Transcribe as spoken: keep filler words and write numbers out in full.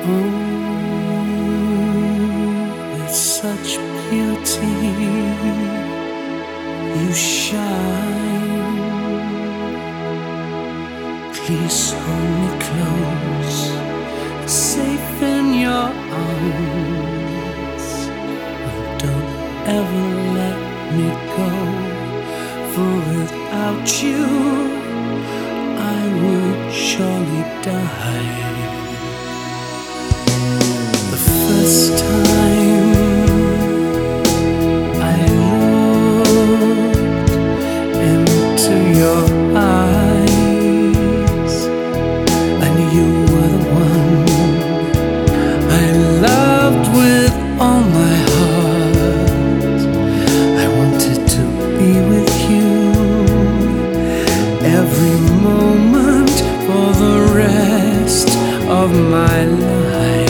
Oh, with such beauty you shine. Please hold me close, safe in your arms. And don't ever let me go, for without you I would surely die. The first time I looked into your eyes, I knew you were the one I loved with all my heart. I wanted to be with you every moment for the rest of my life.